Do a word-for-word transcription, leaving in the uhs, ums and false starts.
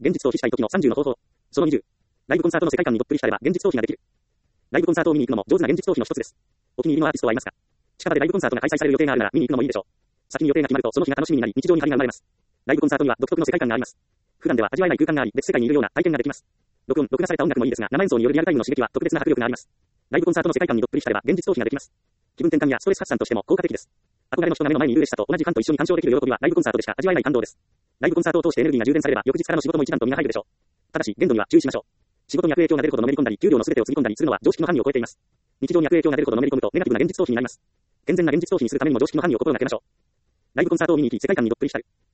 現実逃避したい時のさんじゅうの方法。そのにじゅう。ライブコンサートの世界観にどっぷり浸れば現実逃避ができる。ライブコンサートを見に行くのも上手な現実逃避の一つです。お気に入りのアーティストはいますか？近場でライブコンサートが開催される予定があるなら見に行くのもいいでしょう。先に予定が決まるとその日が楽しみになり日常に張りが生まれます。ライブコンサートには独特の世界観があります。普段では味わえない空間があり別世界にいるような体験ができます。録音、録画された音楽もいいですが生演奏によるリアルタイムの刺激は特別な迫力があります。ライブコンサートの世界観にどっぷり浸れば現実逃避ができます。気分転換やストレス発散としても効果的です。憧れの人が目の前にいる嬉しさと同じファンと一緒に鑑賞できる喜びはライブコンサートでしか味わえない感動です。ライブコンサートを通してエネルギーが充電されれば翌日からの仕事も一段と身が入るでしょう。ただし限度には注意しましょう。仕事に悪影響が出るほどのめり込んだり給料の全てをつぎ込んだりするのは常識の範囲を超えています。日常に悪影響が出るほどのめり込むとネガティブな現実逃避になります。健全な現実逃避にするためにも常識の範囲を心がけましょう。ライブコンサートを見に行き世界観にどっぷり浸る。